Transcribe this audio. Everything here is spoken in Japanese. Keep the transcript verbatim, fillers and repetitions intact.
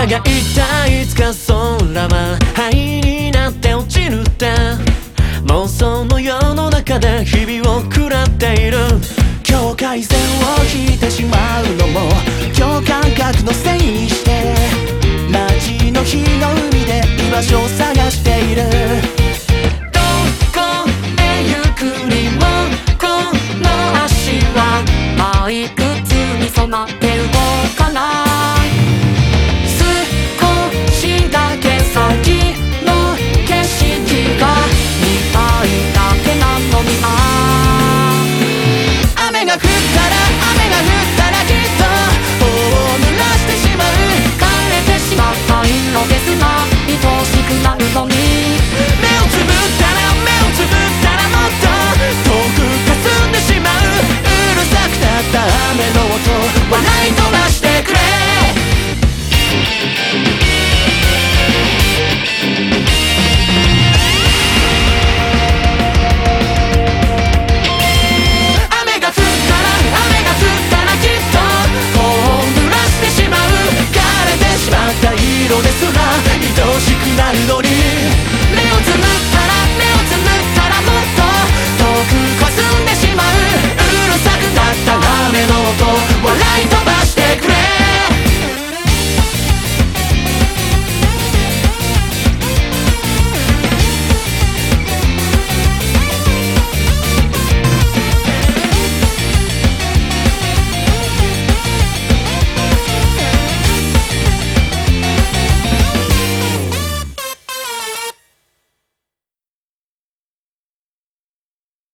が一体いつか空は灰になって落ちるって妄想の世の中で日々を食らっている。境界線を引いてしまうのも今日感覚のせいにして街の日の海で居場所を探している。